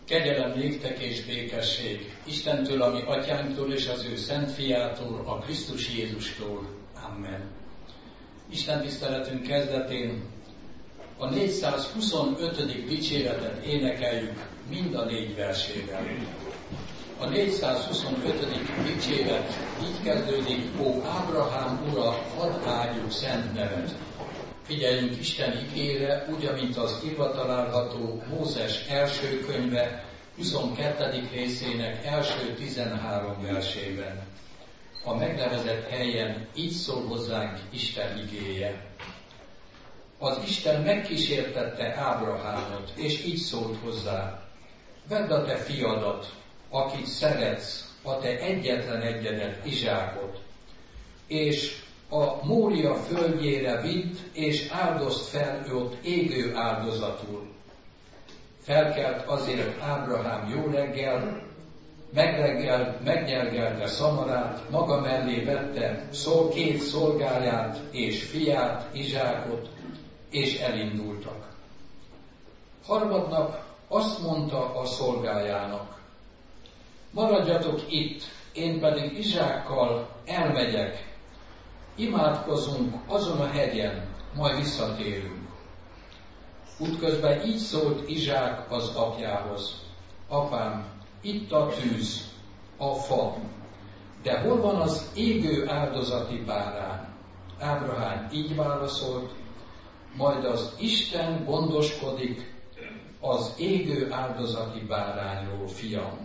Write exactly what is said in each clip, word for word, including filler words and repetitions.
Kegyelem néktek és békesség Istentől, ami atyánktól és az ő szent fiától, a Krisztus Jézustól. Amen. Isten tiszteletünk kezdetén a négyszázhuszonötödik dicséretet énekeljük mind a négy versével. A négyszázhuszonötödik dicséret így kezdődik: Ó Ábrahám ura, hadd áldjuk szent neved. Figyeljünk Isten igére, úgy, amint az írva található Mózes első könyve huszonkettedik részének első tizenhárom versében. A megnevezett helyen így szól hozzánk Isten igéje. Az Isten megkísértette Ábrahámot, és így szólt hozzá: vedd a te fiadat, akit szeretsz, a te egyetlen egyedet, Izsákot, és a Mória földjére vidd, és áldozd fel őt égő áldozatul. Felkelt azért Ábrahám jó reggel, megreggel, megnyergelte Szamarát, maga mellé vette szól két szolgáját és fiát, Izsákot, és elindultak. Harmadnap azt mondta a szolgájának: maradjatok itt, én pedig Izsákkal elmegyek, imádkozunk azon a hegyen, majd visszatérünk. Útközben így szólt Izsák az apjához: apám, itt a tűz, a fa, de hol van az égő áldozati bárány? Ábrahám így válaszolt: majd az Isten gondoskodik az égő áldozati bárányról, fiam.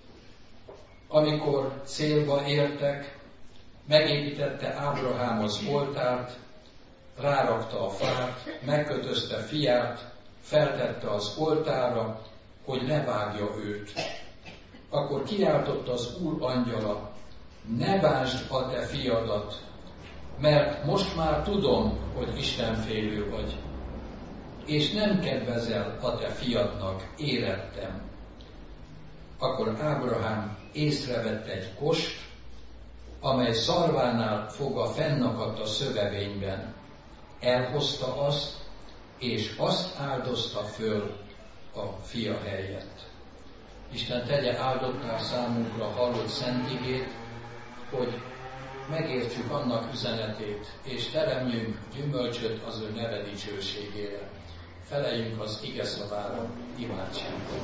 Amikor célba értek, megépítette Ábrahám az oltárt, rárakta a fát, megkötözte fiát, feltette az oltárra, hogy levágja őt. Akkor kiáltott az Úr angyala: ne vásd a te fiadat, mert most már tudom, hogy istenfélő vagy, és nem kedvezel a te fiadnak, érettem. Akkor Ábrahám észrevett egy kost, amely szarvánál fogva fennakadt a szövevényben. Elhozta azt, és azt áldozta föl a fia helyett. Isten tegye áldottá számunkra hallott szent igét, hogy megértsük annak üzenetét, és teremjünk gyümölcsöt az ő neve dicsőségére. Feleljünk az ige szavára, imádságot.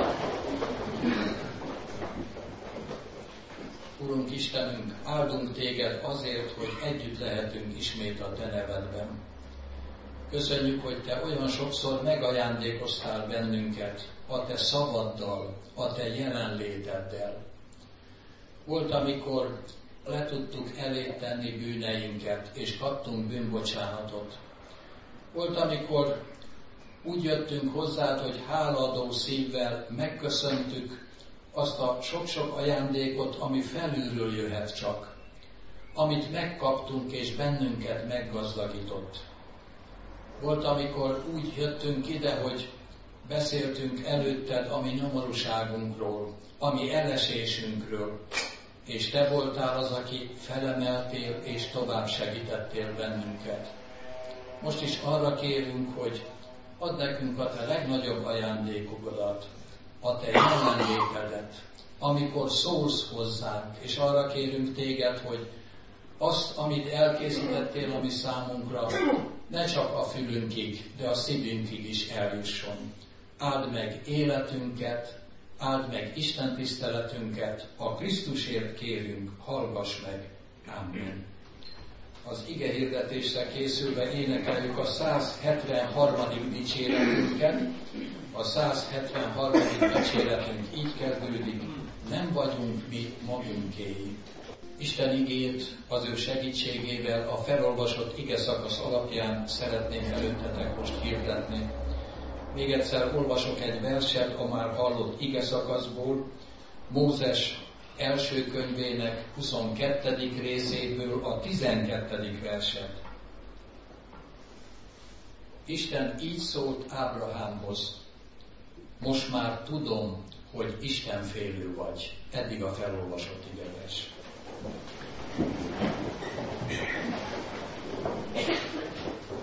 Urunk Istenünk, áldunk téged azért, hogy együtt lehetünk ismét a te nevedben. Köszönjük, hogy te olyan sokszor megajándékoztál bennünket a te szavaddal, a te jelenléteddel. Volt, amikor le tudtuk elét tenni bűneinket, és kaptunk bűnbocsánatot. Volt, amikor úgy jöttünk hozzád, hogy hálaadó szívvel megköszöntük azt a sok-sok ajándékot, ami felülről jöhet csak, amit megkaptunk és bennünket meggazdagított. Volt, amikor úgy jöttünk ide, hogy beszéltünk előtted a mi nyomorúságunkról, a mi elesésünkről, és te voltál az, aki felemeltél és tovább segítettél bennünket. Most is arra kérünk, hogy add nekünk a te legnagyobb ajándékodat, a te jelenlétedet, amikor szólsz hozzánk, és arra kérünk téged, hogy azt, amit elkészítettél a mi számunkra, ne csak a fülünkig, de a szívünkig is eljusson. Áld meg életünket, áld meg Isten tiszteletünket, a Krisztusért kérünk, hallgass meg. Amen. Az ige hirdetésre készülve énekeljük a száz hetvenharmadik dicséretünket. A száz hetvenharmadik dicséretünk így kezdődik: nem vagyunk mi magunkéi. Isten igét az ő segítségével a felolvasott ige szakasz alapján szeretném előttetek most hirdetni. Még egyszer olvasok egy verset a már hallott ige szakaszból, Mózes első könyvének huszonkettedik részéből a tizenkettedik verset. Isten így szólt Ábrahámhoz: most már tudom, hogy istenfélő vagy. Eddig a felolvasott igevers.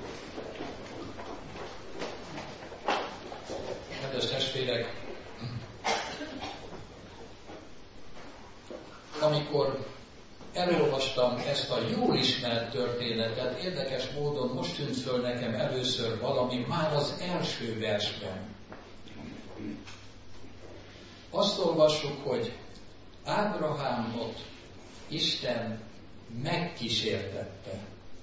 Kedves testvérek, amikor elolvastam ezt a jól ismert történetet, érdekes módon most tűnt föl nekem először valami már az első versben. Azt olvassuk, hogy Ábrahámot Isten megkísértette.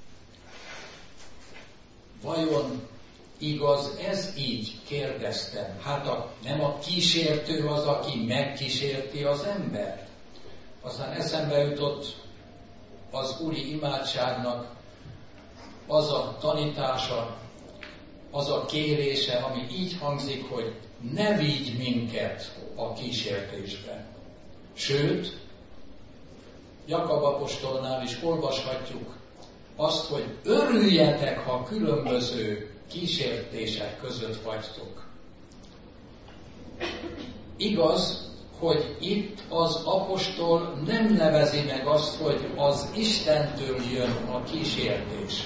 Vajon igaz ez így? Kérdeztem. Hát a, nem a kísértő az, aki megkísérti az embert? Aztán eszembe jutott az úri imádságnak az a tanítása, az a kérése, ami így hangzik, hogy ne vigy minket a kísértésbe. Sőt, Jakab apostolnál is olvashatjuk azt, hogy örüljetek, ha különböző kísértések között vagytok. Igaz, hogy itt az apostol nem nevezi meg azt, hogy az Istentől jön a kísértés.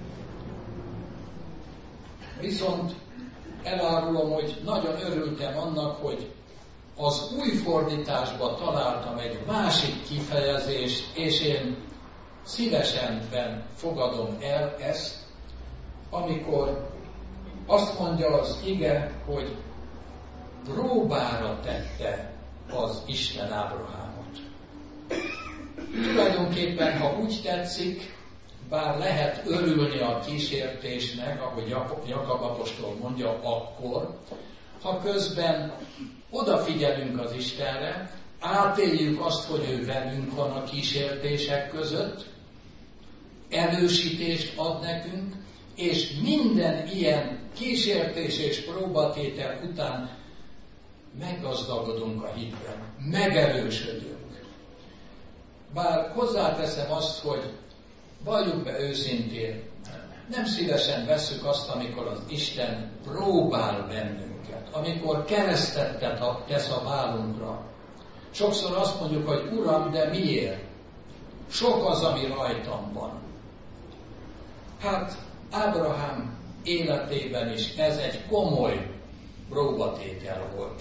Viszont elárulom, hogy nagyon örültem annak, hogy az új fordításban találtam egy másik kifejezést, és én szívesen fogadom el ezt, amikor azt mondja az ige, hogy próbára tette az Isten Ábrahámot. Tulajdonképpen, ha úgy tetszik, bár lehet örülni a kísértésnek, ahogy Jakab apostol mondja, akkor, ha közben odafigyelünk az Istenre, átéljük azt, hogy ő velünk van a kísértések között, erősítést ad nekünk, és minden ilyen kísértés és próbatétel után meggazdagodunk a hitben, megerősödünk. Bár hozzáteszem azt, hogy valljuk be őszintén, nem szívesen vesszük azt, amikor az Isten próbál bennünket, amikor keresztet tesz a vállunkra. Sokszor azt mondjuk, hogy Uram, de miért? Sok az, ami rajtam van. Hát Ábrahám életében is ez egy komoly próbatétel volt.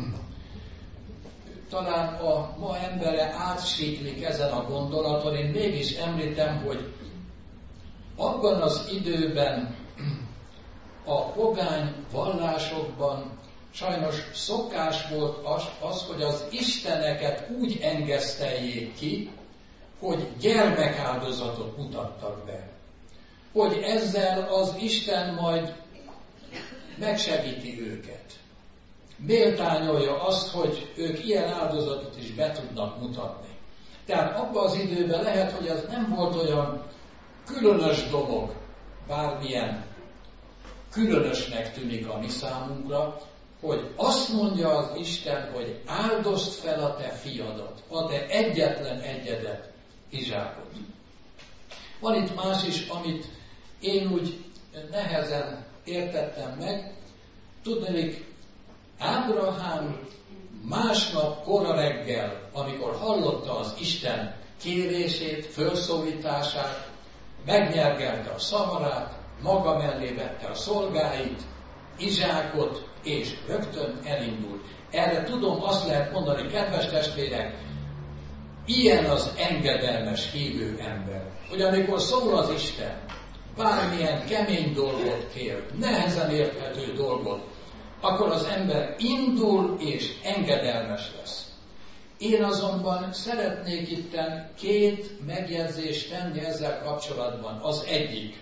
Talán a ma embere átsiklik ezen a gondolaton, én mégis említem, hogy abban az időben a pogány vallásokban sajnos szokás volt az, az, hogy az isteneket úgy engeszteljék ki, hogy gyermekáldozatot mutattak be. Hogy ezzel az Isten majd megsegíti őket. Méltányolja azt, hogy ők ilyen áldozatot is be tudnak mutatni. Tehát abban az időben lehet, hogy ez nem volt olyan különös dolog, bármilyen különösnek tűnik a mi számunkra, hogy azt mondja az Isten, hogy áldozd fel a te fiadat, a te egyetlen egyedet, Izsákot. Van itt más is, amit én úgy nehezen értettem meg. Tudnék, Ábrahám másnap kora reggel, amikor hallotta az Isten kérését, fölszólítását, megnyergelte a szamarát, maga mellé vette a szolgáit, Izsákot, és rögtön elindult. Erre tudom, azt lehet mondani, kedves testvérek, ilyen az engedelmes hívő ember, hogy amikor szól az Isten, bármilyen kemény dolgot kér, nehezen érthető dolgot, akkor az ember indul és engedelmes lesz. Én azonban szeretnék itten két megjegyzést tenni ezzel kapcsolatban. Az egyik.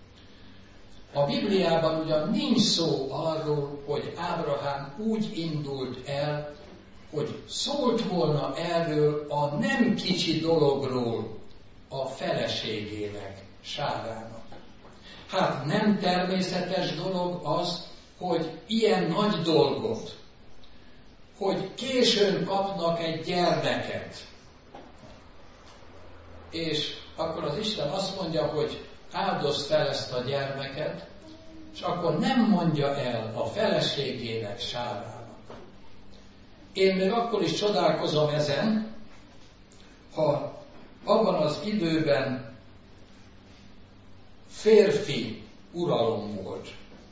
A Bibliában ugyan nincs szó arról, hogy Ábrahám úgy indult el, hogy szólt volna erről a nem kicsi dologról a feleségének, Sárának. Hát nem természetes dolog az, hogy ilyen nagy dolgot, hogy későn kapnak egy gyermeket. És akkor az Isten azt mondja, hogy áldozd fel ezt a gyermeket, és akkor nem mondja el a feleségének, Sárának. Én még akkor is csodálkozom ezen, ha abban az időben férfi uralom volt.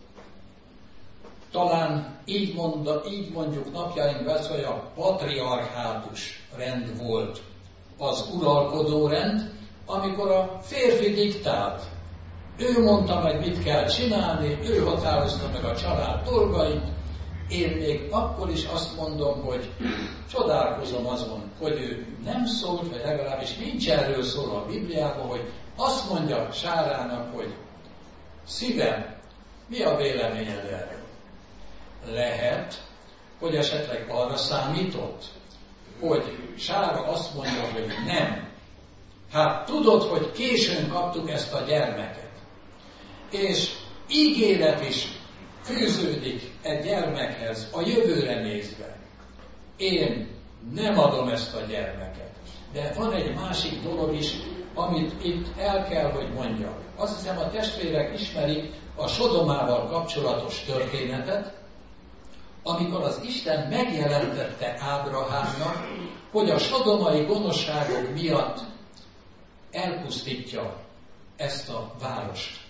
Talán így, mond, így mondjuk napjainkban, hogy a patriarchátus rend volt az uralkodórend, amikor a férfi diktált. Ő mondta meg, mit kell csinálni, ő határozta meg a család dolgait. Én még akkor is azt mondom, hogy csodálkozom azon, hogy ő nem szólt, vagy legalábbis nincs erről szól a Bibliában, hogy azt mondja Sárának, hogy szívem, mi a véleményed erről? Lehet, hogy esetleg arra számított, hogy Sára azt mondja, hogy nem. Hát tudod, hogy későn kaptuk ezt a gyermeket. És ígéret is fűződik egy gyermekhez a jövőre nézve. Én nem adom ezt a gyermeket. De van egy másik dolog is, amit itt el kell, hogy mondjak. Azt hiszem, a testvérek ismerik a Sodomával kapcsolatos történetet, amikor az Isten megjelentette Ábrahámnak, hogy a sodomai gonoszságok miatt elpusztítja ezt a várost.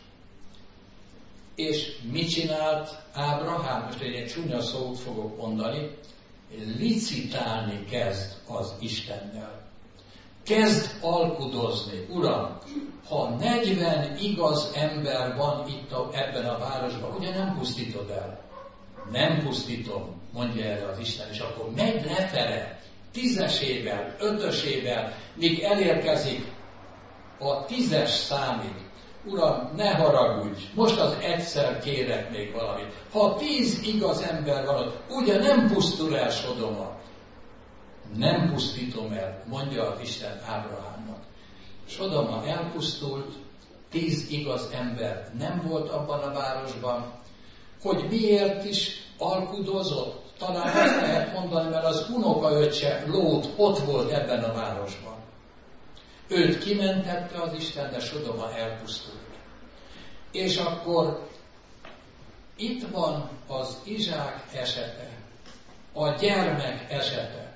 És mit csinált Ábrahám? Most én egy csúnya szót fogok mondani. Licitálni kezd az Istennel. Kezd alkudozni. Uram, ha negyven igaz ember van itt a, ebben a városban, ugye nem pusztítod el? Nem pusztítom, mondja erre az Isten, és akkor megy lefele, tízesével, ötösével, míg elérkezik a tízes számig. Uram, ne haragudj, most az egyszer kérek még valamit. Ha tíz igaz ember van ott, ugye nem pusztul el Sodoma? Nem pusztítom el, mondja az Isten Ábrahámnak. Sodoma elpusztult, tíz igaz ember nem volt abban a városban. Hogy miért is alkudozott? Talán azt lehet mondani, mert az unokaöccse Lót ott volt ebben a városban. Őt kimentette az Isten, de Sodoma elpusztult. És akkor itt van az Izsák esete, a gyermek esete.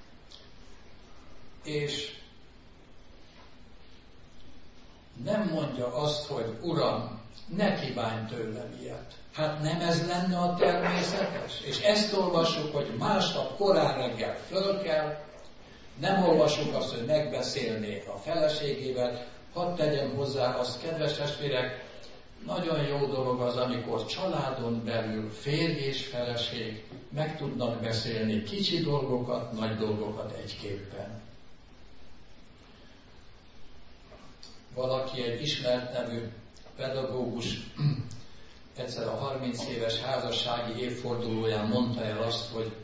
És nem mondja azt, hogy Uram, ne kívánj tőlem ilyet. Hát nem ez lenne a természetes? És ezt olvassuk, hogy másnap korán reggel föl kell, nem olvasjuk azt, hogy megbeszélné a feleségével. Hadd tegyem hozzá azt, kedves testvérek, nagyon jó dolog az, amikor családon belül férj és feleség meg tudnak beszélni kicsi dolgokat, nagy dolgokat egyképpen. Valaki, egy ismert nevű pedagógus egyszer a harminc éves házassági évfordulóján mondta el azt, hogy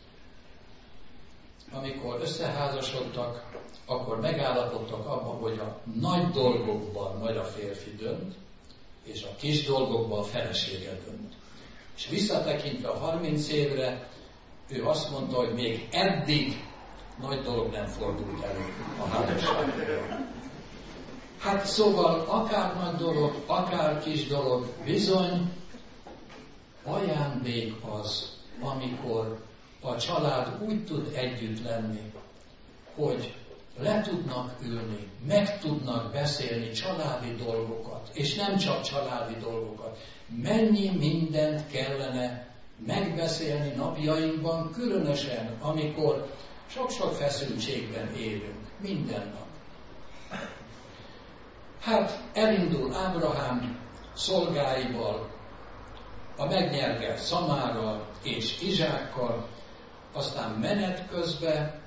amikor összeházasodtak, akkor megállapodtak abban, hogy a nagy dolgokban majd a férfi dönt, és a kis dolgokban a felesége dönt. És visszatekintve a harminc évre, ő azt mondta, hogy még eddig nagy dolog nem fordult elő a házasságban. Hát szóval akár nagy dolog, akár kis dolog, bizony ajándék az, amikor a család úgy tud együtt lenni, hogy le tudnak ülni, meg tudnak beszélni családi dolgokat, és nem csak családi dolgokat. Mennyi mindent kellene megbeszélni napjainkban, különösen, amikor sok-sok feszültségben élünk, minden nap. Hát elindul Ábrahám szolgáival, a megnyergelt Szamárral és Izsákkal, aztán menet közben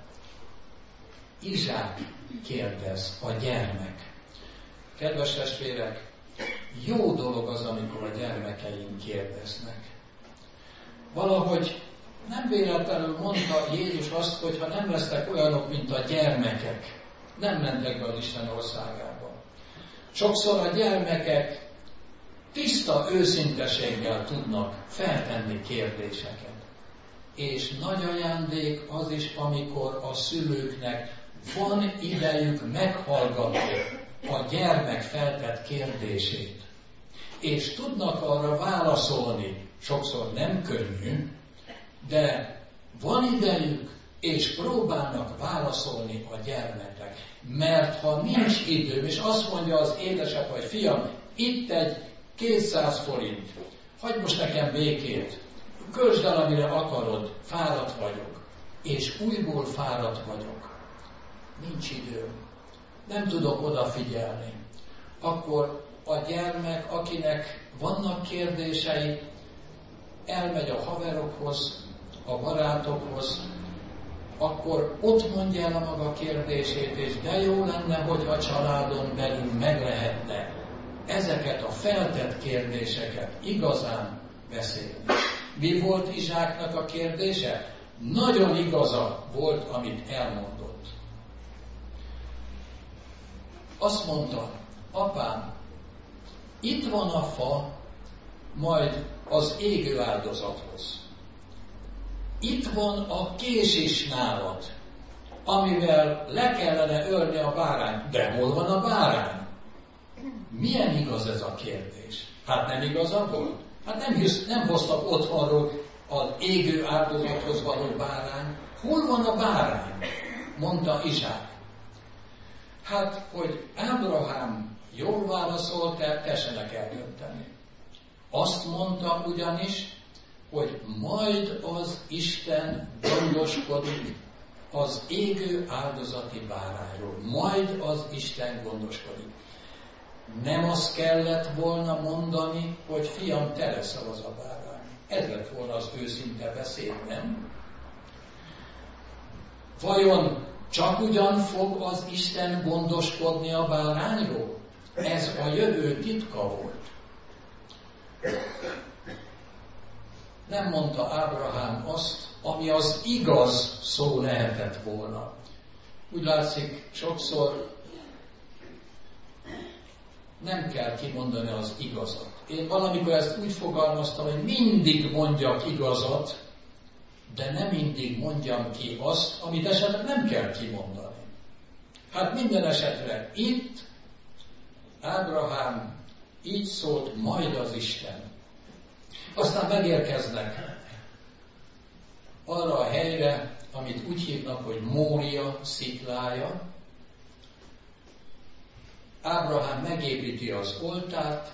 Izsák kérdez, a gyermek. Kedves testvérek, jó dolog az, amikor a gyermekeink kérdeznek. Valahogy nem véletlenül mondta Jézus azt, hogy ha nem lesznek olyanok, mint a gyermekek, nem mentek be az Isten országába. Sokszor a gyermekek tiszta őszinteséggel tudnak feltenni kérdéseket. És nagy ajándék az is, amikor a szülőknek van idejük meghallgatni a gyermek feltett kérdését. És tudnak arra válaszolni, sokszor nem könnyű, de van idejük, és próbálnak válaszolni a gyermekek. Mert ha nincs időm, és azt mondja az édesapja, hogy fiam, itt egy kétszáz forint, hagyd most nekem békét, költsd el, amire akarod, fáradt vagyok, és újból fáradt vagyok. nincs időm, nem tudok odafigyelni. Akkor a gyermek, akinek vannak kérdései, elmegy a haverokhoz, a barátokhoz, akkor ott mondja el a maga kérdését, és de jó lenne, hogyha a családon belül meg lehetne ezeket a feltett kérdéseket igazán beszélni. Mi volt Izsáknak a kérdése? Nagyon igaza volt, amit elmondott. Azt mondta, apám, itt van a fa, majd az égő áldozathoz. Itt van a kés is nálad, amivel le kellene ölni a bárányt. De hol van a bárány? Milyen igaz ez a kérdés? Hát nem igaza volt? Hát nem, nem hoztak otthonról az égő áldozathoz való bárány. Hol van a bárány? Mondta Izsák. Hát, hogy Ábrahám jól válaszolt el, tessenek eldönteni. Azt mondta ugyanis, hogy majd az Isten gondoskodik az égő áldozati bárányról. Majd az Isten gondoskodik. Nem azt kellett volna mondani, hogy fiam, te leszel az a bárány. Ez lett volna az őszinte beszéd, nem? Vajon csak ugyan fog az Isten gondoskodni a bárányról? Ez a jövő titka volt. Nem mondta Ábrahám azt, ami az igaz szó lehetett volna. Úgy látszik, sokszor nem kell kimondani az igazat. Én valamikor ezt úgy fogalmaztam, hogy mindig mondjak igazat, de nem mindig mondjam ki azt, amit esetleg nem kell kimondani. Hát minden esetre itt Ábrahám így szólt, majd az Isten. Aztán megérkeznek arra a helyre, amit úgy hívnak, hogy Mória sziklája. Ábrahám megépíti az oltárt,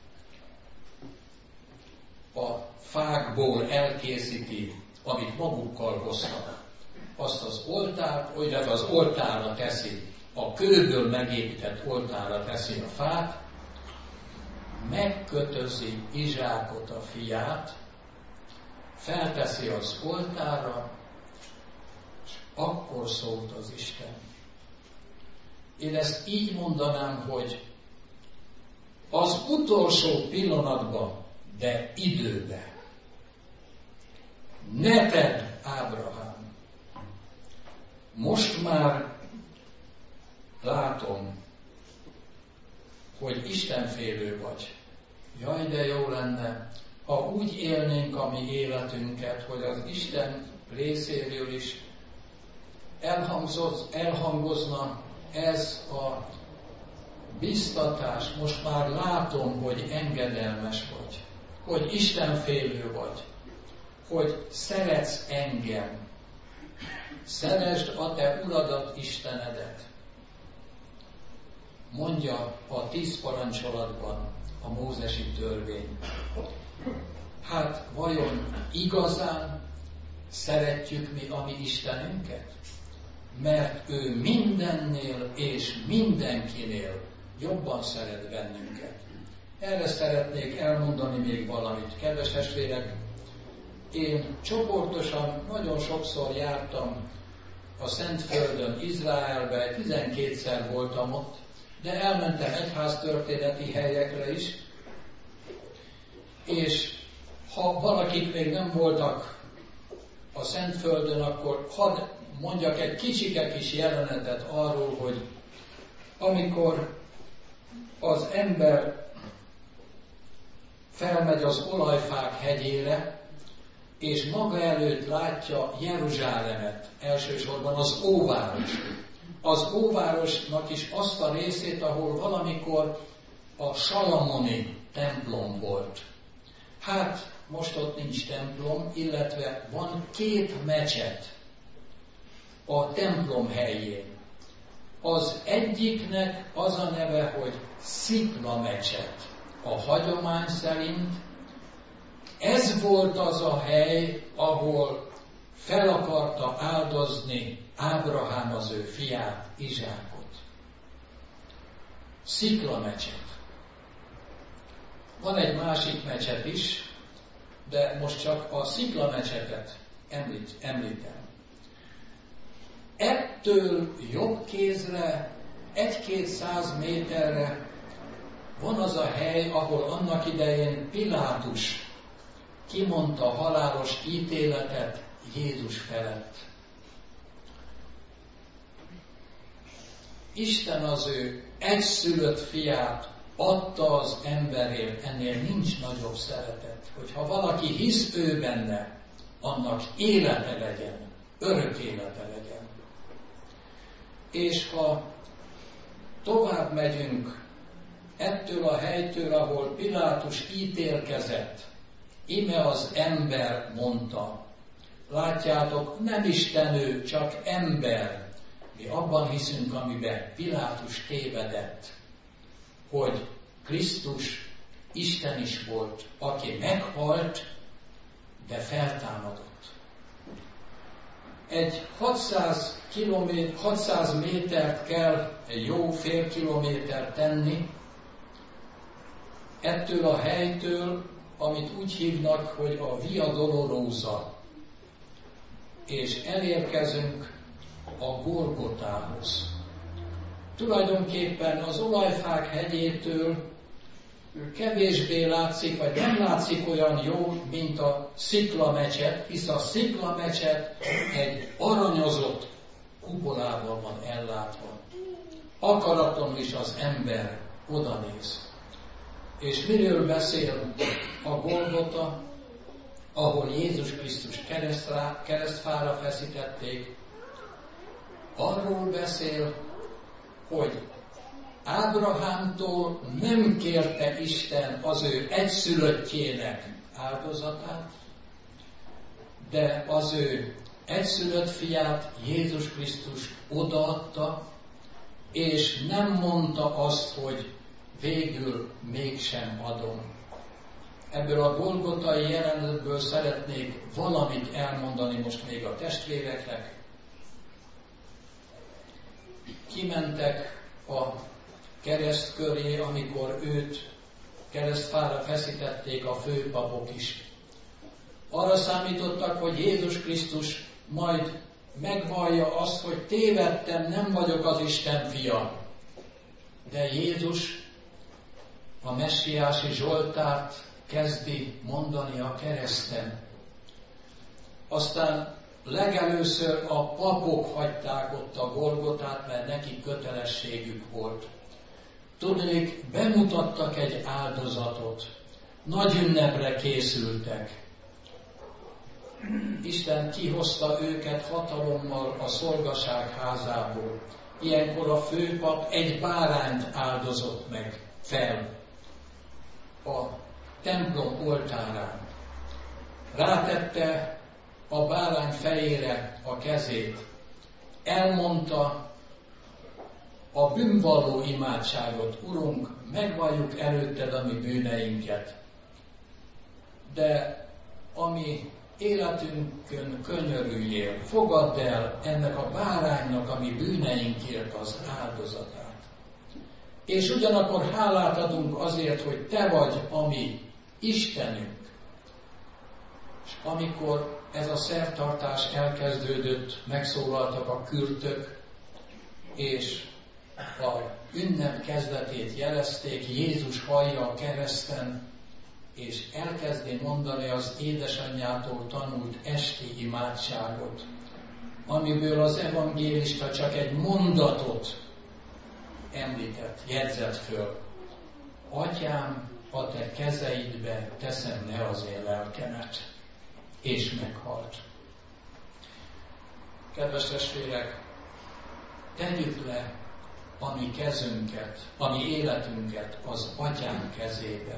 a fákból elkészíti, amit magukkal hoztak. Azt az oltárt, illetve az oltárra teszi, a kőből megépített oltárra teszi a fát, megkötözi Izsákot, a fiát, felteszi az oltárra, és akkor szólt az Isten. Én ezt így mondanám, hogy az utolsó pillanatban, de időben. Ne tedd, Ábrahám! Most már látom, hogy istenfélő vagy. Jaj, de jó lenne, ha úgy élnénk a mi életünket, hogy az Isten részéről is elhangozna ez a biztatás. Most már látom, hogy engedelmes vagy, hogy istenfélő vagy, hogy szeretsz engem. Szeresd a te uradat, Istenedet. Mondja a tíz parancsolatban a mózesi törvény. Hát vajon igazán szeretjük mi a mi Istenünket? Mert ő mindennél és mindenkinél jobban szeret bennünket. Erre szeretnék elmondani még valamit. Kedves testvérek, én csoportosan nagyon sokszor jártam a Szentföldön, Izraelbe, tizenkétszer voltam ott, de elmentem egyháztörténeti helyekre is, és ha valakik még nem voltak a Szentföldön, akkor hadd mondjak egy kicsike kis jelenetet arról, hogy amikor az ember felmegy az olajfák hegyére, és maga előtt látja Jeruzsálemet, elsősorban az óváros. Az óvárosnak is azt a részét, ahol valamikor a salamoni templom volt. Hát most ott nincs templom, illetve van két mecset a templom helyén. Az egyiknek az a neve, hogy Szikla mecset. A hagyomány szerint ez volt az a hely, ahol fel akarta áldozni Ábrahám az ő fiát, Izsákot. Sziklamecset. Van egy másik mecset is, de most csak a sziklamecsetet említ, említem. Ettől jobb kézre, egy-két száz méterre van az a hely, ahol annak idején Pilátus kimondta a halálos ítéletet Jézus felett. Isten az ő egyszülött fiát adta az emberért, ennél nincs nagyobb szeretet. Hogyha valaki hisz ő benne, annak élete legyen, örök élete legyen. És ha tovább megyünk ettől a helytől, ahol Pilátus ítélkezett, ime az ember mondta. Látjátok, nem Isten ő, csak ember. Mi abban hiszünk, amiben Pilátus tévedett, hogy Krisztus Isten is volt, aki meghalt, de feltámadott. Egy hatszáz, kilométer, hatszáz métert kell egy jó fél kilométert tenni ettől a helytől, amit úgy hívnak, hogy a Via Dolorosa, és elérkezünk a Golgotához. Tulajdonképpen az Olajfák hegyétől kevésbé látszik, vagy nem látszik olyan jó, mint a sziklamecset, hisz a sziklamecset egy aranyozott kupolával van ellátva. Akaratlanul is az ember odanéz. És miről beszél a Golgota, ahol Jézus Krisztus keresztrá, keresztfára feszítették? Arról beszél, hogy Ábrahámtól nem kérte Isten az ő egyszülöttjének áldozatát, de az ő egyszülött fiát, Jézus Krisztust odaadta, és nem mondta azt, hogy végül mégsem adom. Ebből a golgotai jelenetből szeretnék valamit elmondani most még a testvéreknek. Kimentek a kereszt köré, amikor őt keresztfára feszítették a főpapok is. Arra számítottak, hogy Jézus Krisztus majd megvallja azt, hogy tévedtem, nem vagyok az Isten fia. De Jézus a messiási Zsoltárt kezdi mondani a kereszten. Aztán legelőször a papok hagyták ott a Golgotát, mert nekik kötelességük volt. Tudnék, bemutattak egy áldozatot. Nagy ünnepre készültek. Isten kihozta őket hatalommal a szolgaság házából. Ilyenkor a főpap egy bárányt áldozott meg fel a templom oltárán. Rátette a bárány fejére a kezét. Elmondta a bűnvalló imádságot. Urunk, megvalljuk előtted a mi bűneinket, de ami életünkön könyörüljél, fogadd el ennek a báránynak, ami bűneinkért az áldozatát. És ugyanakkor hálát adunk azért, hogy te vagy a mi Istenünk. És amikor ez a szertartás elkezdődött, megszólaltak a kürtök, és a ünnep kezdetét jelezték, Jézus hallja a kereszten, és elkezdi mondani az édesanyjától tanult esti imádságot, amiből az evangélista csak egy mondatot említett, jegyzett föl. Atyám, a te kezeidbe teszem le az én lelkemet, és meghalt. Kedves testvérek, tegyük le a mi kezünket, a mi életünket az Atyám kezébe,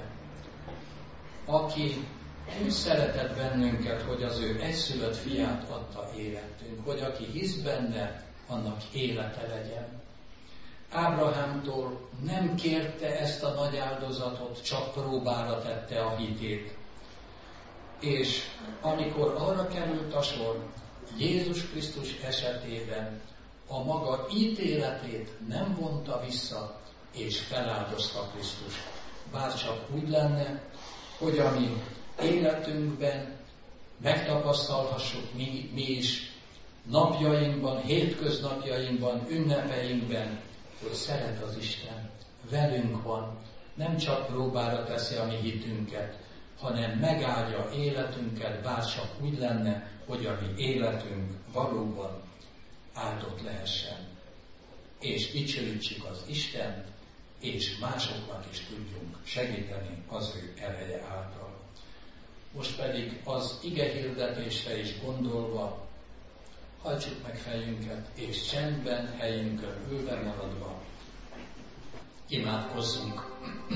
aki úgy szeretett bennünket, hogy az ő egyszülött fiát adta életünk, hogy aki hisz benne, annak élete legyen. Ábrahámtól nem kérte ezt a nagy áldozatot, csak próbára tette a hitét. És amikor arra került a sor, Jézus Krisztus esetében a maga ítéletét nem vonta vissza, és feláldozta Krisztus. Bárcsak úgy lenne, hogy a mi életünkben megtapasztalhassuk mi, mi is, napjainkban, hétköznapjainkban, ünnepeinkben, hogy szeret az Isten, velünk van, nem csak próbára teszi a mi hitünket, hanem megáldja életünket, bárcsak úgy lenne, hogy a mi életünk valóban áldott lehessen. És dicsőítsük az Istent, és másoknak is tudjunk segíteni az ő ereje által. Most pedig az ige hirdetésre is gondolva, hajtsuk meg fejünket, és csendben, helyünkön ülve maradva imádkozzunk.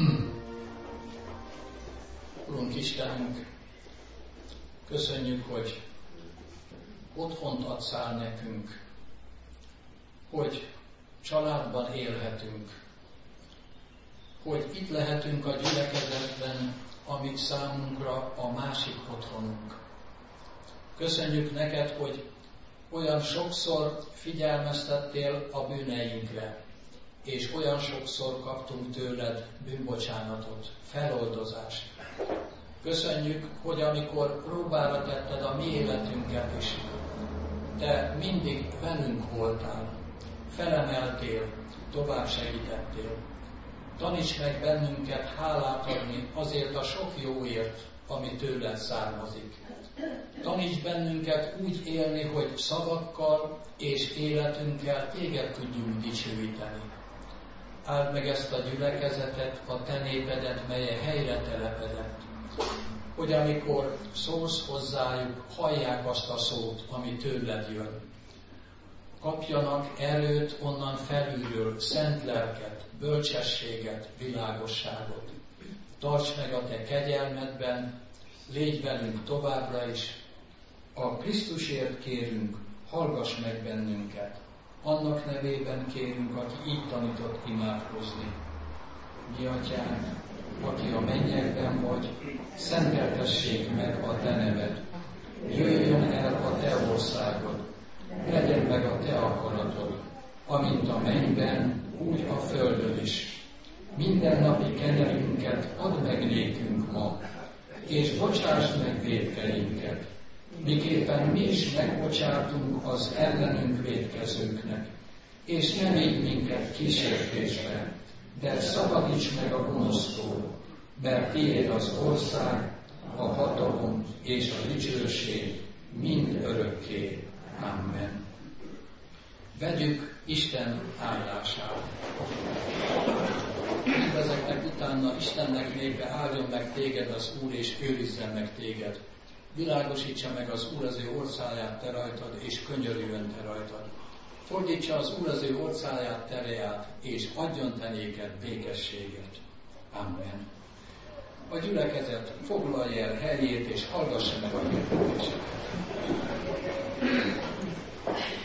Urunk Istenünk, köszönjük, hogy otthont adszál nekünk, hogy családban élhetünk, hogy itt lehetünk a gyülekezetben, amit számunkra a másik otthonunk. Köszönjük neked, hogy olyan sokszor figyelmeztettél a bűneinkre, és olyan sokszor kaptunk tőled bűnbocsánatot, feloldozást. Köszönjük, hogy amikor próbára tetted a mi életünket is, te mindig velünk voltál, felemeltél, tovább segítettél. Taníts meg bennünket hálát adni azért a sok jóért, ami tőled származik. Taníts bennünket úgy élni, hogy szavakkal és életünkkel téged tudjunk dicsőíteni. Áld meg ezt a gyülekezetet, a te népedet, melye helyre telepedett, hogy amikor szólsz hozzájuk, hallják azt a szót, ami tőled jön. Kapjanak erőt onnan felülről, szent lelket, bölcsességet, világosságot. Tarts meg a te kegyelmedben, légy velünk továbbra is. A Krisztusért kérünk, hallgass meg bennünket. Annak nevében kérünk, aki így tanított imádkozni. Mi atyánk, aki a mennyekben vagy, szenteltessék meg a te neved. Jöjjön el a te országod, legyen meg a te akaratod, amint a mennyben, úgy a földön is. Mindennapi kenyerünket add meg nékünk ma, és bocsásd meg vétkeinket, miképpen mi is megbocsátunk az ellenünk vétkezőknek, és ne védj minket kísértésbe, de szabadíts meg a gonosztól, mert tiéd az ország, a hatalom és a dicsőség mind örökké. Amen. Vegyük Isten áldását. Mindezeknek utána Istennek népe áldjon meg téged az Úr, és őrizzen meg téged. Világosítsa meg az Úr az ő orcáját te rajtad, és könyörüljön te rajtad. Fordítsa az Úr az ő orcáját tereját, és adjon te néked békességet. Amen. A gyülekezet foglalja el helyét, és hallgassa meg a hirdetéseket.